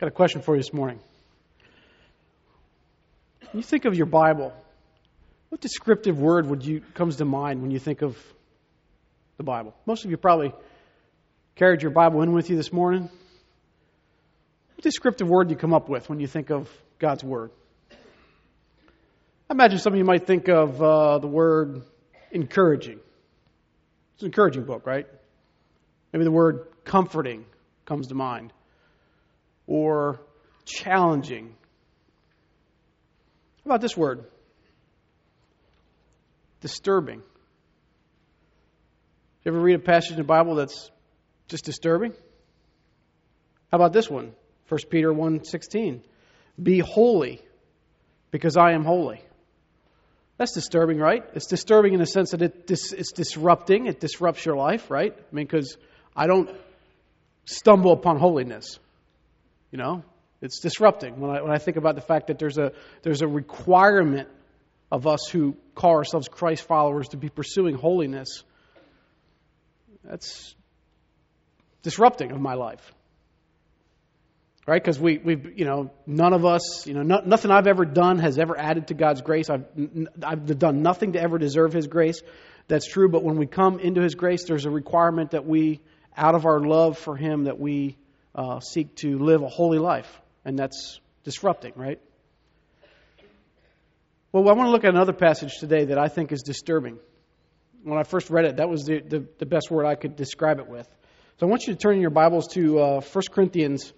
Got a question for you this morning. When you think of your Bible, what descriptive word comes to mind when you think of the Bible? Most of you probably carried your Bible in with you this morning. What descriptive word do you come up with when you think of God's Word? I imagine some of you might think of the word encouraging. It's an encouraging book, right? Maybe the word comforting comes to mind. Or challenging. How about this word? Disturbing. You ever read a passage in the Bible that's just disturbing? How about this one? 1 Peter 1:16. Be holy, because I am holy. That's disturbing, right? It's disturbing in the sense that it's disrupting. It disrupts your life, right? I mean, because I don't stumble upon holiness. You know, it's disrupting when I think about the fact that there's a requirement of us who call ourselves Christ followers to be pursuing holiness. That's disrupting of my life, right? Because we've none of us, nothing I've ever done has ever added to God's grace. I've done nothing to ever deserve His grace. That's true. But when we come into His grace, there's a requirement that we, out of our love for Him, that we seek to live a holy life. And that's disrupting, right? Well, I want to look at another passage today that I think is disturbing. When I first read it, that was the best word I could describe it with. So I want you to turn in your Bibles to 1 Corinthians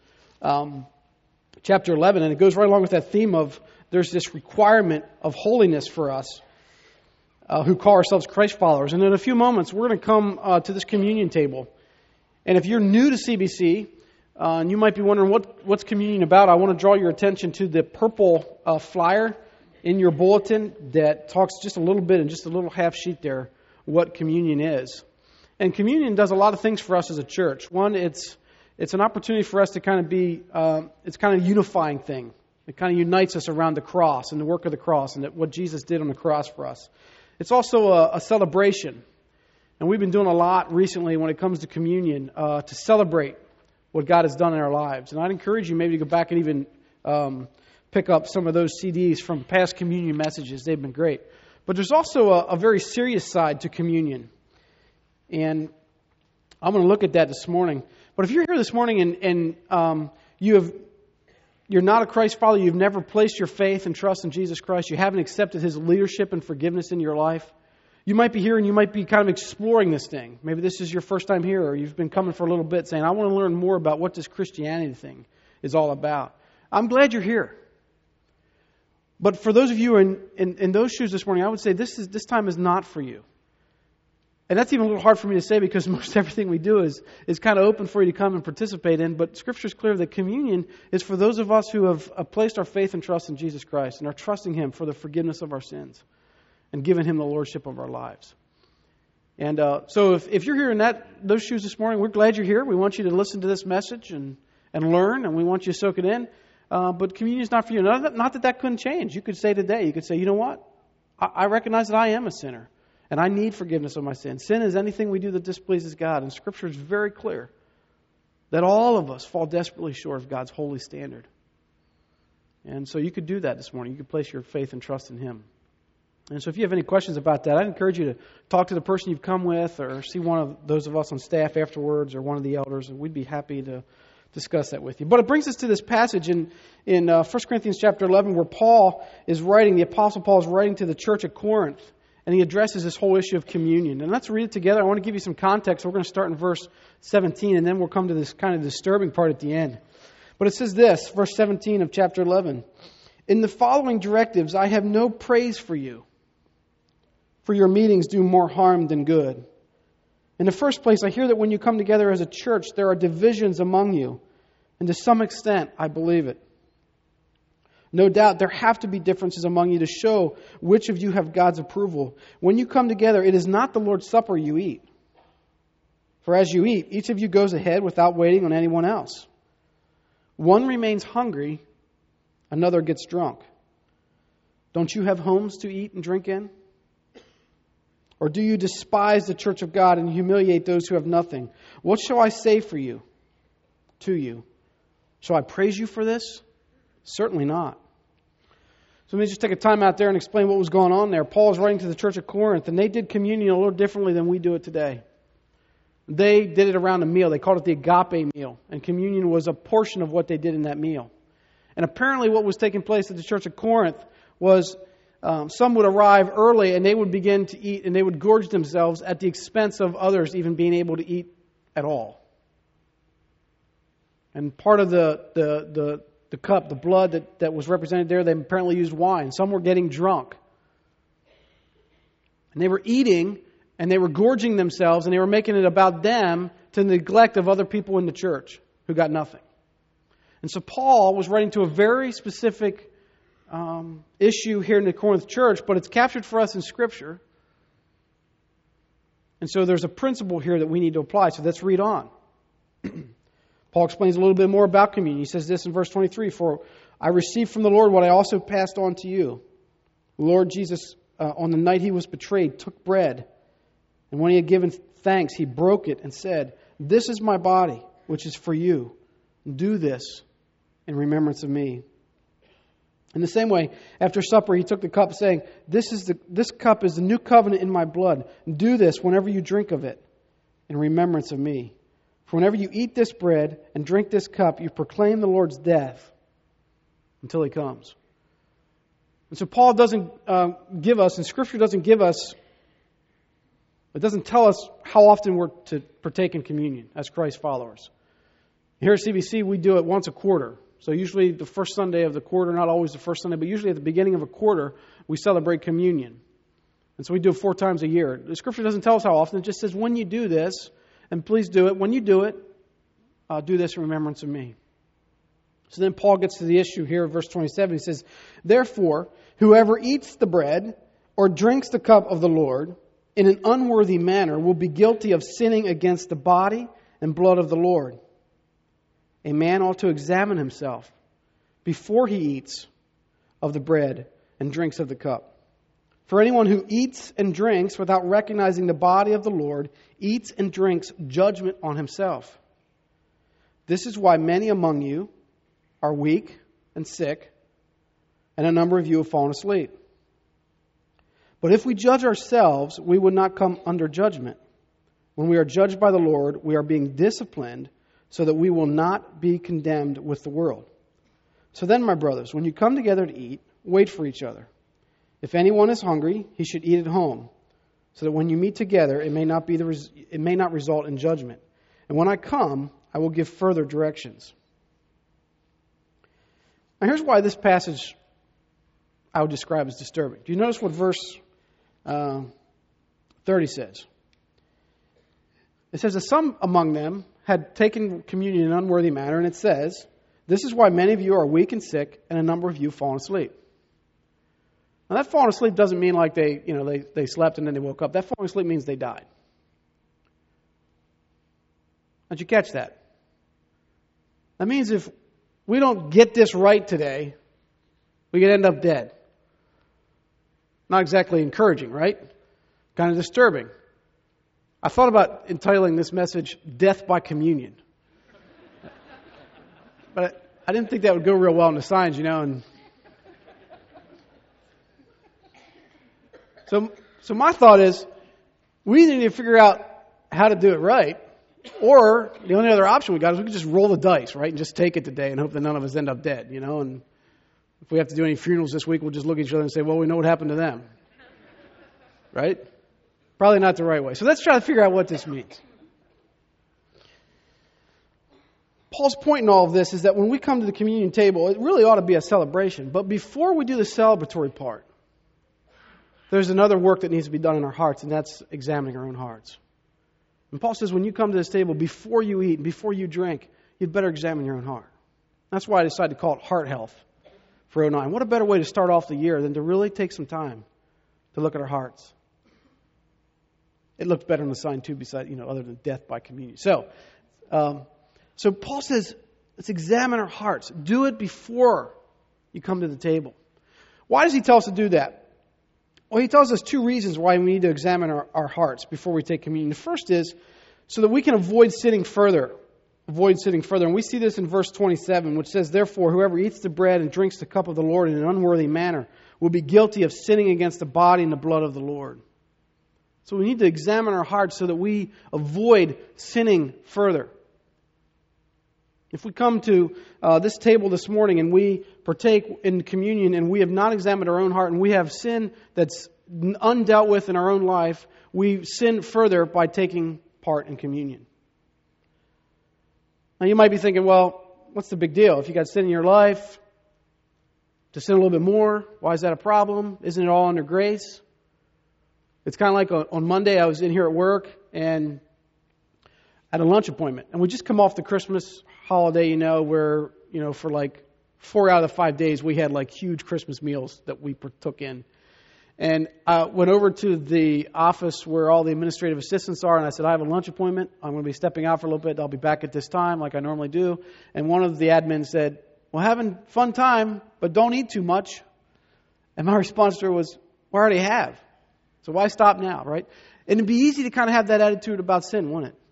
chapter 11. And it goes right along with that theme of there's this requirement of holiness for us who call ourselves Christ followers. And in a few moments, we're going to come to this communion table. And if you're new to CBC, and you might be wondering what's communion about, I want to draw your attention to the purple flyer in your bulletin that talks just a little bit in just a little half sheet there what communion is. And communion does a lot of things for us as a church. One, it's an opportunity for us to kind of be, it's kind of a unifying thing. It kind of unites us around the cross and the work of the cross and what Jesus did on the cross for us. It's also a celebration. And we've been doing a lot recently when it comes to communion to celebrate what God has done in our lives. And I'd encourage you maybe to go back and even pick up some of those CDs from past communion messages. They've been great. But there's also a very serious side to communion. And I'm going to look at that this morning. But if you're here this morning and you're not a Christ follower, you've never placed your faith and trust in Jesus Christ, you haven't accepted His leadership and forgiveness in your life, you might be here and you might be kind of exploring this thing. Maybe this is your first time here, or you've been coming for a little bit saying, I want to learn more about what this Christianity thing is all about. I'm glad you're here. But for those of you in those shoes this morning, I would say this time is not for you. And that's even a little hard for me to say because most everything we do is kind of open for you to come and participate in. But Scripture is clear that communion is for those of us who have placed our faith and trust in Jesus Christ and are trusting Him for the forgiveness of our sins and given Him the lordship of our lives. And so if you're here in those shoes this morning, we're glad you're here. We want you to listen to this message and learn, and we want you to soak it in. But communion is not for you. Not that couldn't change. You could say today, you could say, you know what? I recognize that I am a sinner, and I need forgiveness of my sins. Sin is anything we do that displeases God, and Scripture is very clear that all of us fall desperately short of God's holy standard. And so you could do that this morning. You could place your faith and trust in Him. And so if you have any questions about that, I'd encourage you to talk to the person you've come with or see one of those of us on staff afterwards or one of the elders, and we'd be happy to discuss that with you. But it brings us to this passage in 1 Corinthians chapter 11 where the Apostle Paul is writing to the church at Corinth, and he addresses this whole issue of communion. And let's read it together. I want to give you some context. We're going to start in verse 17, and then we'll come to this kind of disturbing part at the end. But it says this, verse 17 of chapter 11, "In the following directives I have no praise for you, for your meetings do more harm than good. In the first place, I hear that when you come together as a church, there are divisions among you, and to some extent, I believe it. No doubt there have to be differences among you to show which of you have God's approval. When you come together, it is not the Lord's Supper you eat. For as you eat, each of you goes ahead without waiting on anyone else. One remains hungry, another gets drunk. Don't you have homes to eat and drink in? Or do you despise the church of God and humiliate those who have nothing? What shall I say to you? Shall I praise you for this? Certainly not. So let me just take a time out there and explain what was going on there. Paul is writing to the church of Corinth, and they did communion a little differently than we do it today. They did it around a meal. They called it the agape meal, and communion was a portion of what they did in that meal. And apparently what was taking place at the church of Corinth was some would arrive early and they would begin to eat, and they would gorge themselves at the expense of others even being able to eat at all. And part of the cup, the blood that was represented there, they apparently used wine. Some were getting drunk. And they were eating, and they were gorging themselves, and they were making it about them to the neglect of other people in the church who got nothing. And so Paul was writing to a very specific issue here in the Corinth church, but it's captured for us in Scripture. And so there's a principle here that we need to apply. So let's read on. Paul explains a little bit more about communion. He says this in verse 23, "For I received from the Lord what I also passed on to you. The Lord Jesus, on the night he was betrayed, took bread. And when he had given thanks, he broke it and said, 'This is my body, which is for you. Do this in remembrance of me.' In the same way, after supper, he took the cup, saying, 'This cup is the new covenant in my blood. Do this whenever you drink of it in remembrance of me. For whenever you eat this bread and drink this cup, you proclaim the Lord's death until he comes.'" And so Paul doesn't give us, and Scripture doesn't give us, it doesn't tell us how often we're to partake in communion as Christ followers. Here at CBC, we do it once a quarter. So usually the first Sunday of the quarter, not always the first Sunday, but usually at the beginning of a quarter, we celebrate communion. And so we do it 4 times a year. The Scripture doesn't tell us how often. It just says, when you do this, and please do it. When you do it, do this in remembrance of me. So then Paul gets to the issue here, verse 27. He says, "Therefore, whoever eats the bread or drinks the cup of the Lord in an unworthy manner will be guilty of sinning against the body and blood of the Lord. A man ought to examine himself before he eats of the bread and drinks of the cup. For anyone who eats and drinks without recognizing the body of the Lord eats and drinks judgment on himself. This is why many among you are weak and sick, and a number of you have fallen asleep. But if we judge ourselves, we would not come under judgment. When we are judged by the Lord, we are being disciplined so that we will not be condemned with the world. So then, my brothers, when you come together to eat, wait for each other. If anyone is hungry, he should eat at home, so that when you meet together, it may not result in judgment. And when I come, I will give further directions." Now here's why this passage I would describe as disturbing. Do you notice what verse 30 says? It says that some among them had taken communion in an unworthy manner, and it says, "This is why many of you are weak and sick, and a number of you have fallen asleep." Now that falling asleep doesn't mean like they slept and then they woke up. That falling asleep means they died. Did you catch that? That means if we don't get this right today, we could end up dead. Not exactly encouraging, right? Kind of disturbing. I thought about entitling this message, "Death by Communion." But I didn't think that would go real well in the signs, and so my thought is, we need to figure out how to do it right, or the only other option we got is we can just roll the dice, right, and just take it today and hope that none of us end up dead, and if we have to do any funerals this week, we'll just look at each other and say, well, we know what happened to them, right? Probably not the right way. So let's try to figure out what this means. Paul's point in all of this is that when we come to the communion table, it really ought to be a celebration. But before we do the celebratory part, there's another work that needs to be done in our hearts, and that's examining our own hearts. And Paul says when you come to this table, before you eat and before you drink, you'd better examine your own heart. That's why I decided to call it Heart Health for 09. What a better way to start off the year than to really take some time to look at our hearts. It looks better on the sign too, beside, other than death by communion. So Paul says, let's examine our hearts. Do it before you come to the table. Why does he tell us to do that? Well, he tells us 2 reasons why we need to examine our hearts before we take communion. The first is so that we can avoid sinning further avoid sinning further. And we see this in verse 27, which says, "Therefore, whoever eats the bread and drinks the cup of the Lord in an unworthy manner will be guilty of sinning against the body and the blood of the Lord." So we need to examine our hearts so that we avoid sinning further. If we come to this table this morning and we partake in communion and we have not examined our own heart and we have sin that's undealt with in our own life, we sin further by taking part in communion. Now you might be thinking, well, what's the big deal? If you got sin in your life, to sin a little bit more, why is that a problem? Isn't it all under grace? It's kind of like on Monday I was in here at work and at a lunch appointment. And we just come off the Christmas holiday, where, for like 4 out of the 5 days we had like huge Christmas meals that we partook in. And I went over to the office where all the administrative assistants are, and I said, I have a lunch appointment. I'm going to be stepping out for a little bit. I'll be back at this time like I normally do. And one of the admins said, well, having fun time, but don't eat too much. And my response to her was, well, I already have. So why stop now, right? And it'd be easy to kind of have that attitude about sin, wouldn't it?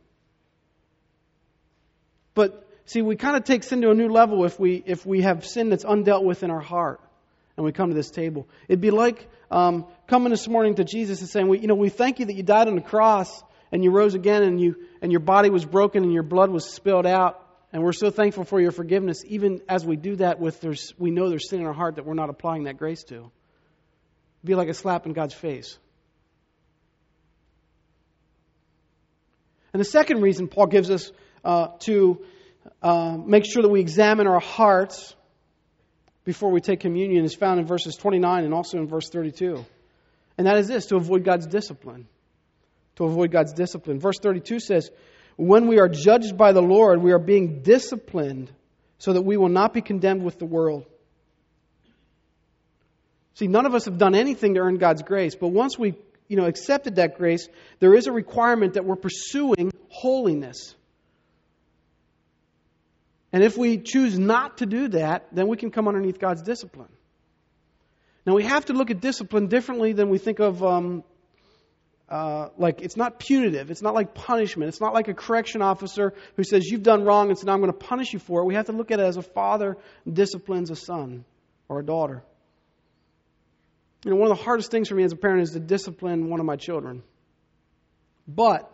But see, we kind of take sin to a new level if we have sin that's undealt with in our heart. And we come to this table. It'd be like coming this morning to Jesus and saying, we thank you that you died on the cross and you rose again and your body was broken and your blood was spilled out. And we're so thankful for your forgiveness. Even as we do that, we know there's sin in our heart that we're not applying that grace to. It'd be like a slap in God's face. And the second reason Paul gives us to make sure that we examine our hearts before we take communion is found in verses 29 and also in verse 32. And that is this, to avoid God's discipline. To avoid God's discipline. Verse 32 says, when we are judged by the Lord, we are being disciplined so that we will not be condemned with the world. See, none of us have done anything to earn God's grace, but once we accepted that grace, there is a requirement that we're pursuing holiness. And if we choose not to do that, then we can come underneath God's discipline. Now we have to look at discipline differently than we think of, it's not punitive. It's not like punishment. It's not like a correction officer who says, you've done wrong and so now I'm going to punish you for it. We have to look at it as a father disciplines a son or a daughter. One of the hardest things for me as a parent is to discipline one of my children. But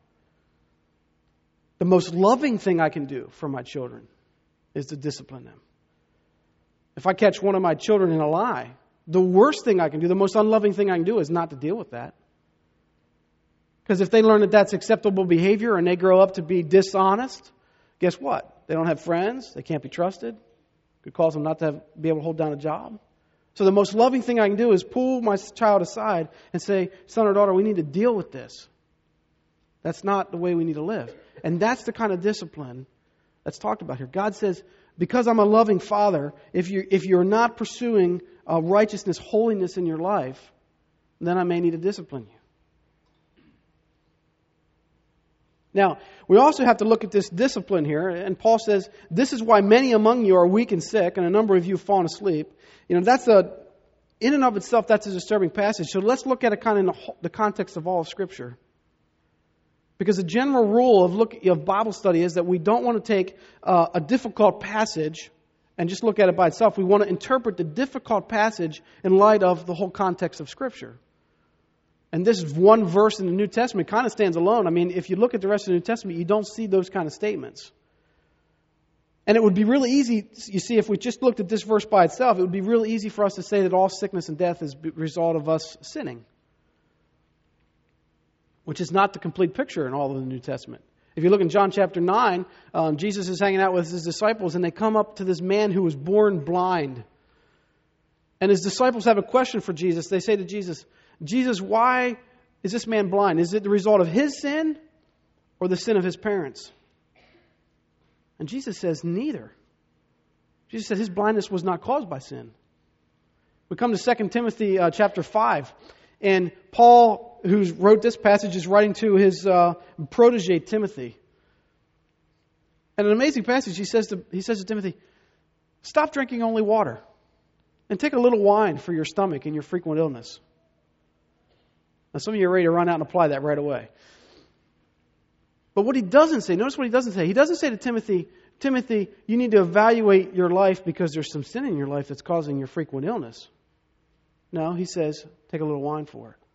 the most loving thing I can do for my children is to discipline them. If I catch one of my children in a lie, the worst thing I can do, the most unloving thing I can do is not to deal with that. Because if they learn that that's acceptable behavior and they grow up to be dishonest, guess what? They don't have friends. They can't be trusted. Could cause them not to be able to hold down a job. So the most loving thing I can do is pull my child aside and say, son or daughter, we need to deal with this. That's not the way we need to live. And that's the kind of discipline that's talked about here. God says, because I'm a loving father, if you're not pursuing righteousness, holiness in your life, then I may need to discipline you. Now, we also have to look at this discipline here. And Paul says, this is why many among you are weak and sick, and a number of you have fallen asleep. In and of itself, that's a disturbing passage. So let's look at it kind of in the context of all of Scripture. Because the general rule of Bible study is that we don't want to take a difficult passage and just look at it by itself. We want to interpret the difficult passage in light of the whole context of Scripture. And this one verse in the New Testament kind of stands alone. I mean, if you look at the rest of the New Testament, you don't see those kind of statements. And it would be really easy, you see, if we just looked at this verse by itself, it would be really easy for us to say that all sickness and death is a result of us sinning. Which is not the complete picture in all of the New Testament. If you look in John chapter 9, Jesus is hanging out with his disciples and they come up to this man who was born blind. And his disciples have a question for Jesus. They say to Jesus, Jesus, why is this man blind? Is it the result of his sin or the sin of his parents? And Jesus says, neither. Jesus said his blindness was not caused by sin. We come to 2 Timothy chapter 5. And Paul, who wrote this passage, is writing to his protege, Timothy. And an amazing passage, he says to Timothy, stop drinking only water and take a little wine for your stomach and your frequent illness. Now, some of you are ready to run out and apply that right away. But what he doesn't say, notice what he doesn't say. He doesn't say to Timothy, Timothy, you need to evaluate your life because there's some sin in your life that's causing your frequent illness. No, he says, take a little wine for it.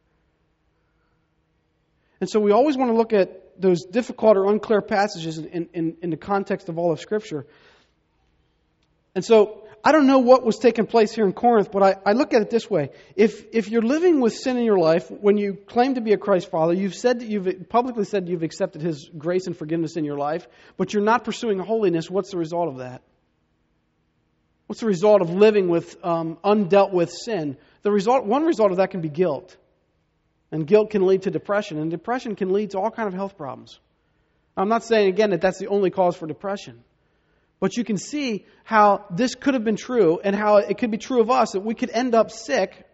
And so we always want to look at those difficult or unclear passages in the context of all of Scripture. And so I don't know what was taking place here in Corinth, but I look at it this way. If you're living with sin in your life, when you claim to be a Christ follower, you've publicly said you've accepted His grace and forgiveness in your life, but you're not pursuing holiness, what's the result of that? What's the result of living with undealt with sin? One result of that can be guilt. And guilt can lead to depression. And depression can lead to all kinds of health problems. I'm not saying, again, that that's the only cause for depression. But you can see how this could have been true and how it could be true of us, that we could end up sick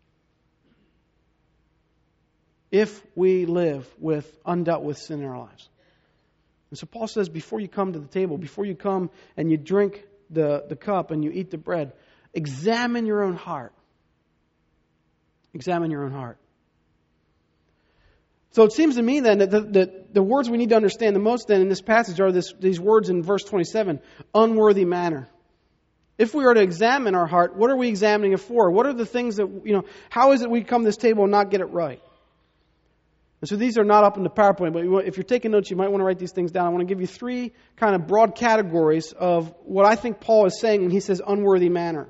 if we live with undealt with sin in our lives. And so Paul says, before you come to the table, before you come and you drink the cup and you eat the bread, examine your own heart. Examine your own heart. So it seems to me then that the words we need to understand the most then in this passage are these words in verse 27, unworthy manner. If we are to examine our heart, what are we examining it for? What are the things that, how is it we come to this table and not get it right? And so these are not up in the PowerPoint, but if you're taking notes, you might want to write these things down. I want to give you 3 kind of broad categories of what I think Paul is saying when he says unworthy manner.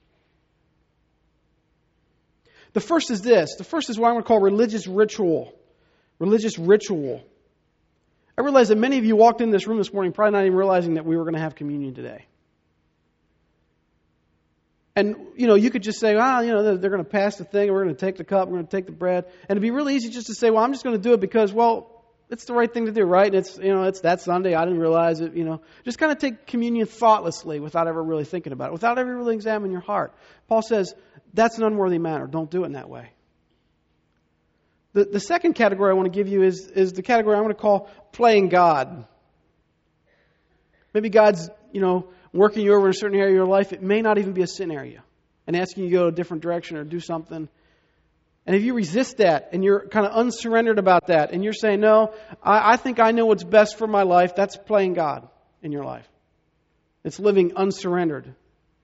The first is this. The first is what I'm going to call religious ritual. Religious ritual. I realize that many of you walked in this room this morning probably not even realizing that we were going to have communion today. And, you could just say, they're going to pass the thing, we're going to take the cup, we're going to take the bread. And it'd be really easy just to say, well, I'm just going to do it because, it's the right thing to do, right? It's that Sunday, I didn't realize it, Just kind of take communion thoughtlessly without ever really thinking about it, without ever really examining your heart. Paul says, that's an unworthy manner. Don't do it in that way. The second category I want to give you is the category I'm going to call playing God. Maybe God's, working you over in a certain area of your life. It may not even be a sin area. And asking you to go a different direction or do something. And if you resist that and you're kind of unsurrendered about that and you're saying, no, I think I know what's best for my life, that's playing God in your life. It's living unsurrendered.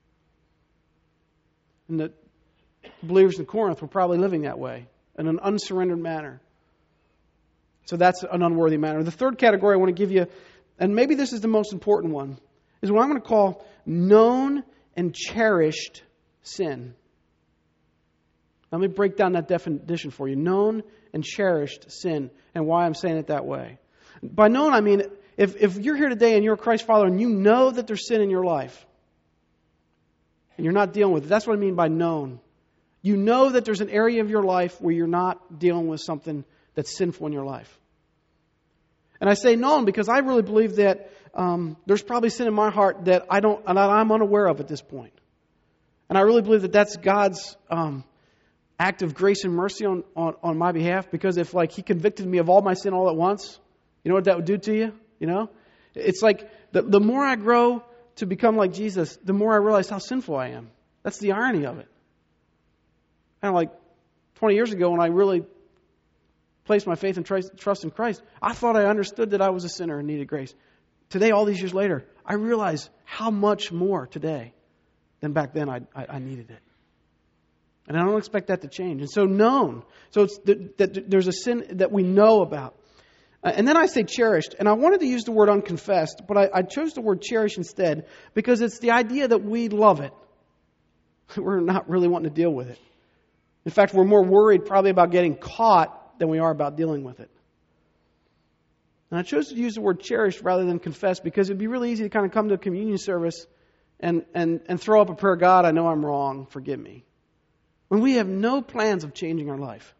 And the believers in Corinth were probably living that way. In an unsurrendered manner. So that's an unworthy manner. The third category I want to give you, and maybe this is the most important one, is what I'm going to call known and cherished sin. Let me break down that definition for you. Known and cherished sin, and why I'm saying it that way. By known, I mean, if you're here today and you're a Christ follower and you know that there's sin in your life, and you're not dealing with it, that's what I mean by known. You know that there's an area of your life where you're not dealing with something that's sinful in your life. And I say known because I really believe that there's probably sin in my heart that I'm unaware of at this point. And I really believe that that's God's act of grace and mercy on my behalf, because if He convicted me of all my sin all at once, you know what that would do to you? It's like the more I grow to become like Jesus, the more I realize how sinful I am. That's the irony of it. Kind of like 20 years ago when I really placed my faith and trust in Christ, I thought I understood that I was a sinner and needed grace. Today, all these years later, I realize how much more today than back then I needed it. And I don't expect that to change. And so known. So it's that there's a sin that we know about. And then I say cherished. And I wanted to use the word unconfessed, but I chose the word cherish instead because it's the idea that we love it. We're not really wanting to deal with it. In fact, we're more worried probably about getting caught than we are about dealing with it. And I chose to use the word cherished rather than confess because it'd be really easy to kind of come to a communion service and throw up a prayer, God, I know I'm wrong, forgive me. When we have no plans of changing our life.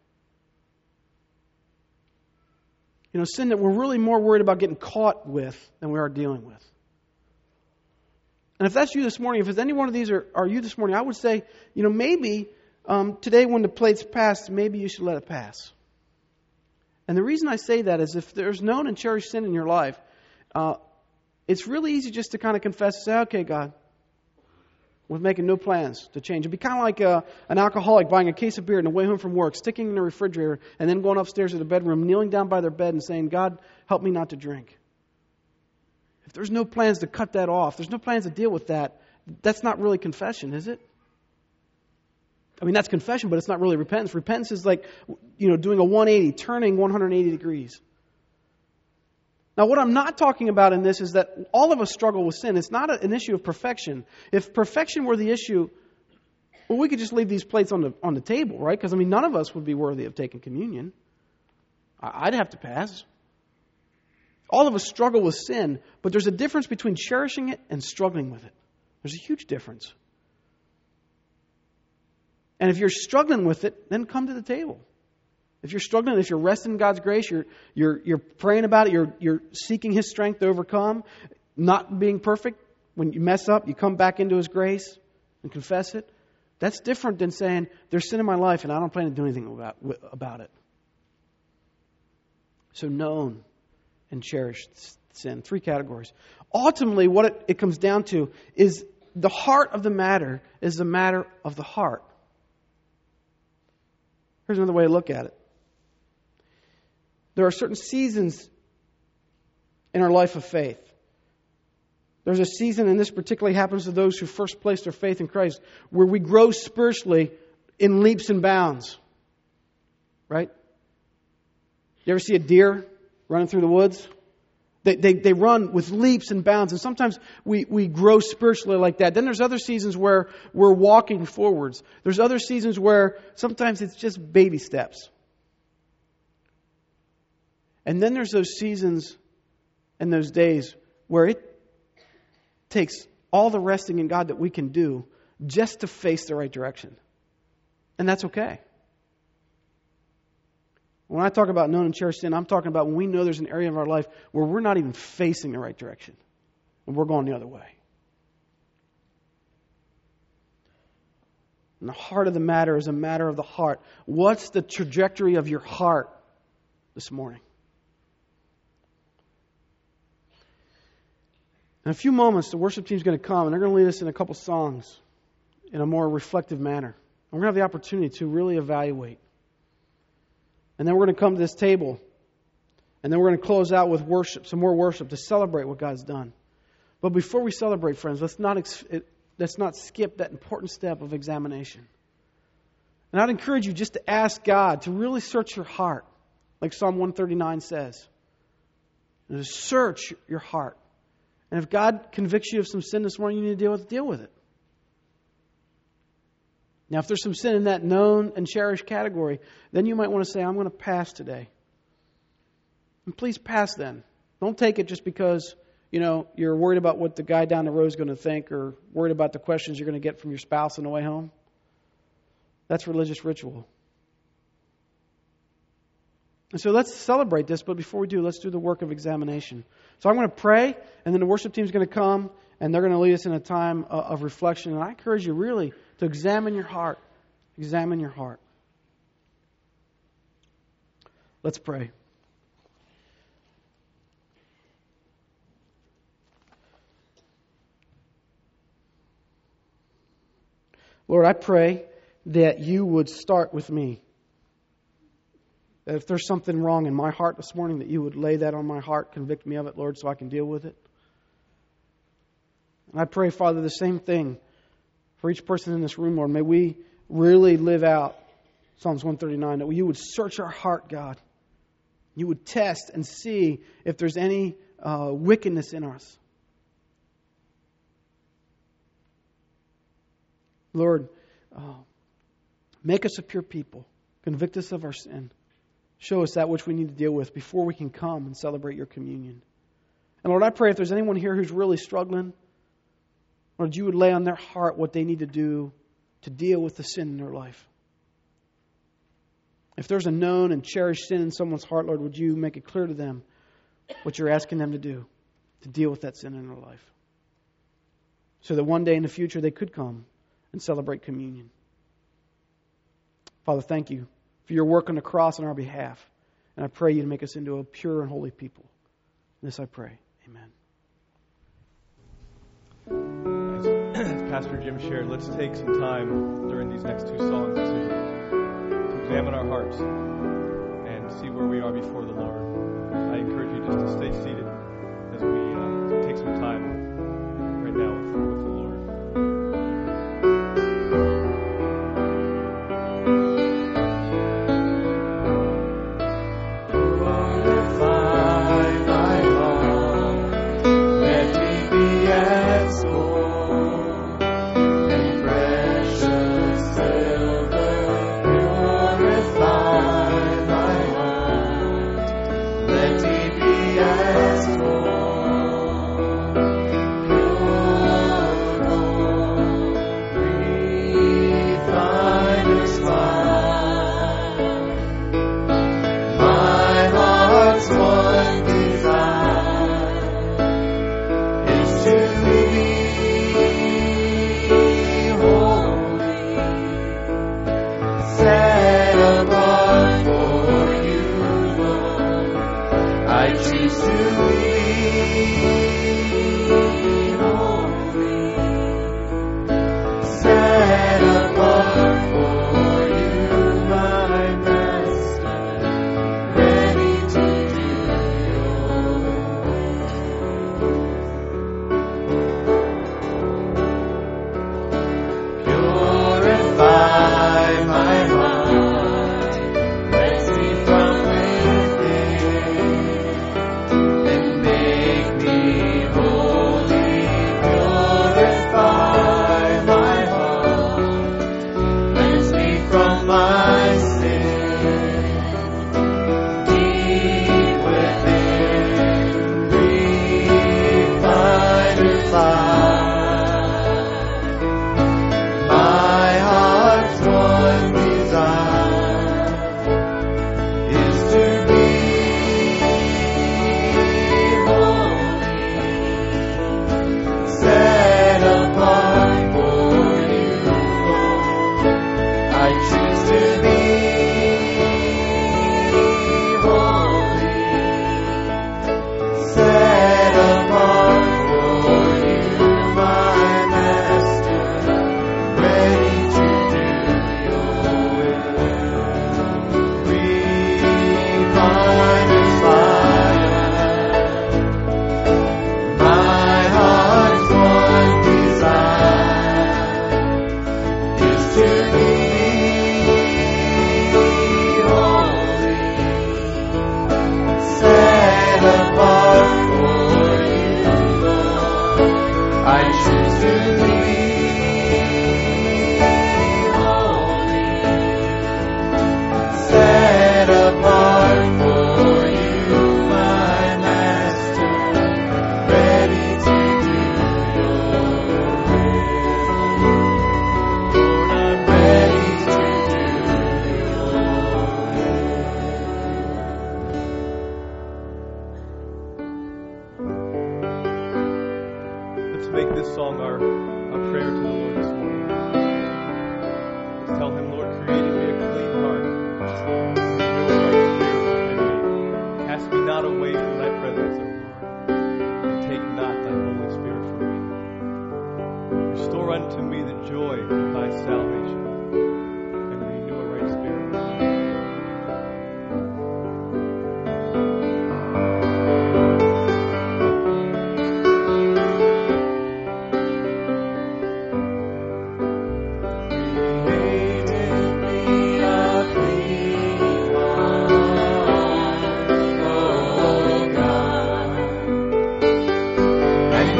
Sin that we're really more worried about getting caught with than we are dealing with. And if that's you this morning, if it's any one of these are you this morning, I would say, maybe today when the plate's passed, maybe you should let it pass. And the reason I say that is if there's known and cherished sin in your life, it's really easy just to kind of confess and say, okay, God, with making no plans to change. It'd be kind of like an alcoholic buying a case of beer on the way home from work, sticking it in the refrigerator, and then going upstairs to the bedroom, kneeling down by their bed and saying, God, help me not to drink. If there's no plans to cut that off, there's no plans to deal with that, that's not really confession, is it? I mean, that's confession, but it's not really repentance. Repentance is like, doing a 180, turning 180 degrees. Now, what I'm not talking about in this is that all of us struggle with sin. It's not an issue of perfection. If perfection were the issue, well, we could just leave these plates on the table, right? Because, none of us would be worthy of taking communion. I'd have to pass. All of us struggle with sin, but there's a difference between cherishing it and struggling with it. There's a huge difference. And if you're struggling with it, then come to the table. If you're struggling, if you're resting in God's grace, you're praying about it, you're seeking His strength to overcome, not being perfect. When you mess up, you come back into His grace and confess it. That's different than saying, there's sin in my life and I don't plan to do anything about it. So known and cherished sin. 3 categories. Ultimately, what it comes down to is the heart of the matter is the matter of the heart. Here's another way to look at it. There are certain seasons in our life of faith. There's a season, and this particularly happens to those who first place their faith in Christ, where we grow spiritually in leaps and bounds. Right? You ever see a deer running through the woods? They run with leaps and bounds, and sometimes we grow spiritually like that. Then there's other seasons where we're walking forwards. There's other seasons where sometimes it's just baby steps. And then there's those seasons and those days where it takes all the resting in God that we can do just to face the right direction. And that's okay. When I talk about known and cherished sin, I'm talking about when we know there's an area of our life where we're not even facing the right direction and we're going the other way. And the heart of the matter is a matter of the heart. What's the trajectory of your heart this morning? In a few moments, the worship team's going to come and they're going to lead us in a couple songs in a more reflective manner. And we're going to have the opportunity to really evaluate. And then we're going to come to this table. And then we're going to close out with worship, some more worship to celebrate what God's done. But before we celebrate, friends, let's not skip that important step of examination. And I'd encourage you just to ask God to really search your heart, like Psalm 139 says. And to search your heart. And if God convicts you of some sin this morning you need to deal with it. Now, if there's some sin in that known and cherished category, then you might want to say, I'm going to pass today. And please pass then. Don't take it just because, you're worried about what the guy down the road is going to think or worried about the questions you're going to get from your spouse on the way home. That's religious ritual. And so let's celebrate this, but before we do, let's do the work of examination. So I'm going to pray, and then the worship team is going to come, and they're going to lead us in a time of reflection. And I encourage you really to examine your heart. Examine your heart. Let's pray. Lord, I pray that you would start with me. That if there's something wrong in my heart this morning, that you would lay that on my heart, convict me of it, Lord, so I can deal with it. And I pray, Father, the same thing for each person in this room, Lord. May we really live out Psalms 139, that you would search our heart, God. You would test and see if there's any wickedness in us. Lord, make us a pure people. Convict us of our sin. Show us that which we need to deal with before we can come and celebrate your communion. And Lord, I pray if there's anyone here who's really struggling, Lord, you would lay on their heart what they need to do to deal with the sin in their life. If there's a known and cherished sin in someone's heart, Lord, would you make it clear to them what you're asking them to do to deal with that sin in their life? So that one day in the future they could come and celebrate communion. Father, thank you for your work on the cross on our behalf. And I pray you to make us into a pure and holy people. In this I pray. Amen. Pastor Jim shared, let's take some time during these next two songs to examine our hearts and see where we are before the Lord. I encourage you just to stay seated as we take some time right now with the Lord.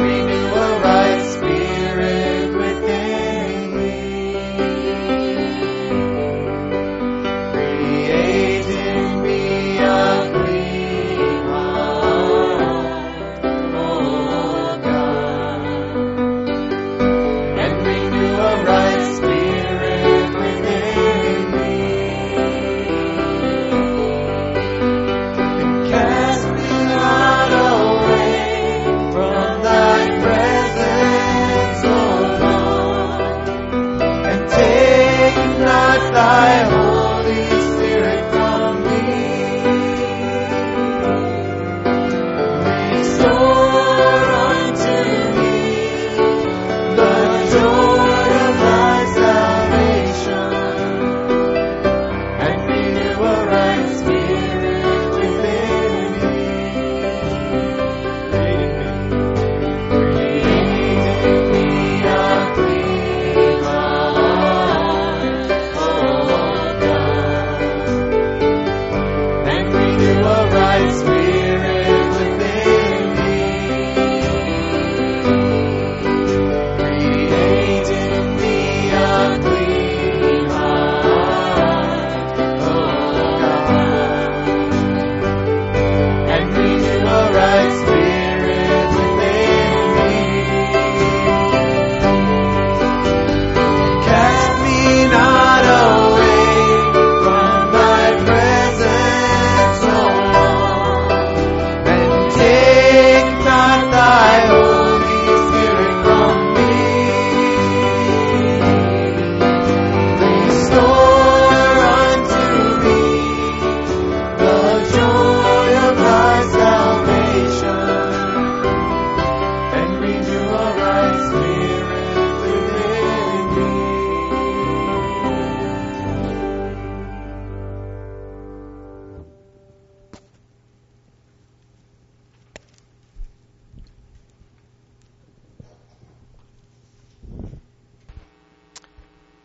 Spirit within me.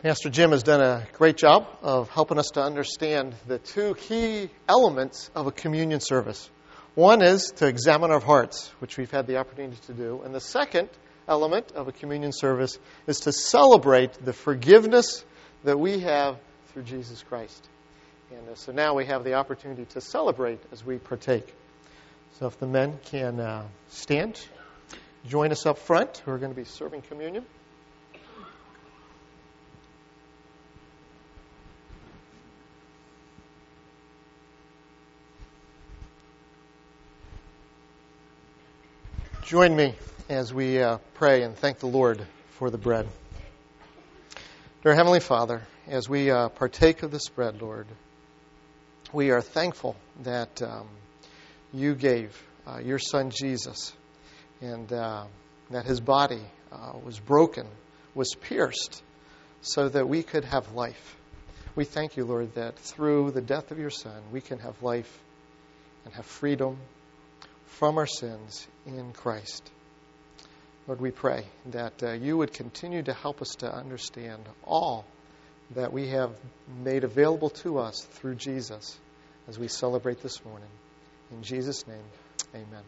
Pastor Jim has done a great job of helping us to understand the two key elements of a communion service. One is to examine our hearts, which we've had the opportunity to do. And the second element of a communion service is to celebrate the forgiveness that we have through Jesus Christ. And so now we have the opportunity to celebrate as we partake. So if the men can stand, join us up front, who are going to be serving communion. Join me as we pray and thank the Lord for the bread. Dear Heavenly Father, as we partake of this bread, Lord, we are thankful that you gave your Son Jesus, and that his body was broken, was pierced, so that we could have life. We thank you, Lord, that through the death of your Son, we can have life and have freedom from our sins in Christ. Lord, we pray that you would continue to help us to understand all that we have made available to us through Jesus as we celebrate this morning. In Jesus' name, amen.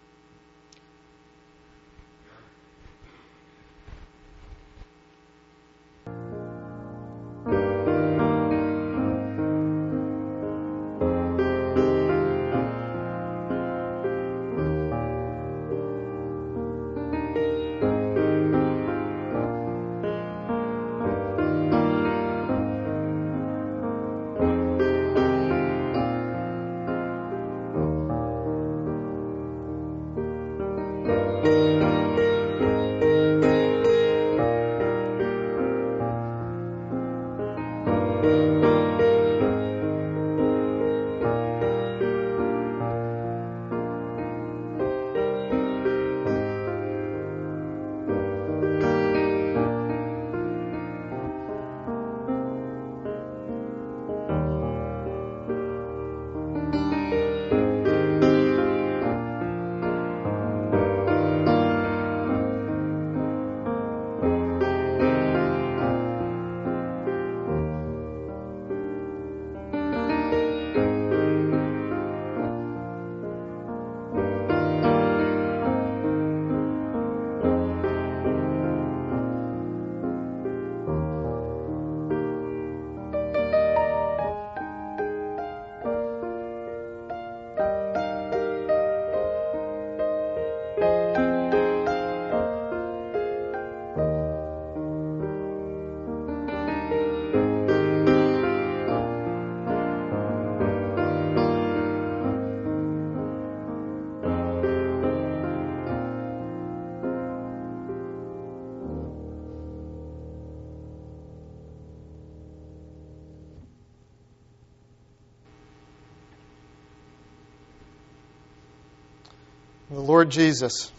The Lord Jesus,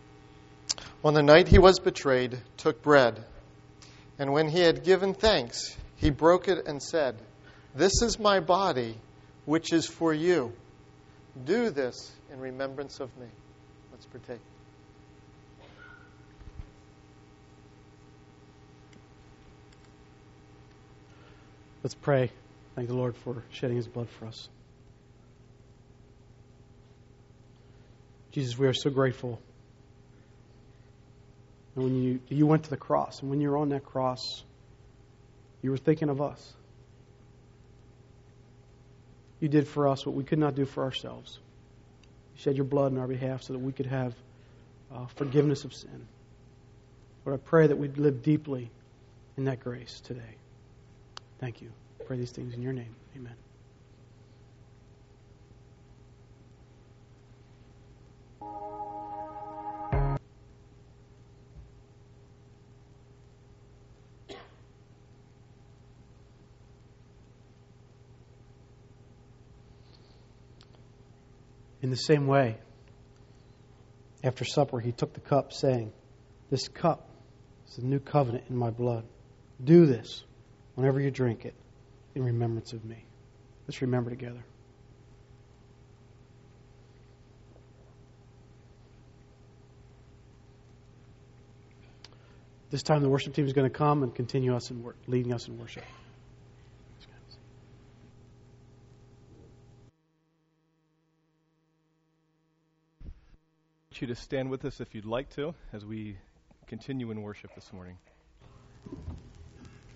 on the night he was betrayed, took bread, and when he had given thanks, he broke it and said, "This is my body, which is for you. Do this in remembrance of me." Let's partake. Let's pray. Thank the Lord for shedding his blood for us. Jesus, we are so grateful. And when you went to the cross, and when you were on that cross, you were thinking of us. You did for us what we could not do for ourselves. You shed your blood on our behalf so that we could have forgiveness of sin. Lord, I pray that we'd live deeply in that grace today. Thank you. I pray these things in your name. Amen. In the same way, after supper, he took the cup, saying, "This cup is the new covenant in my blood. Do this whenever you drink it in remembrance of me." Let's remember together. This time the worship team is going to come and continue us in leading us in worship. I want you to stand with us if you'd like to as we continue in worship this morning.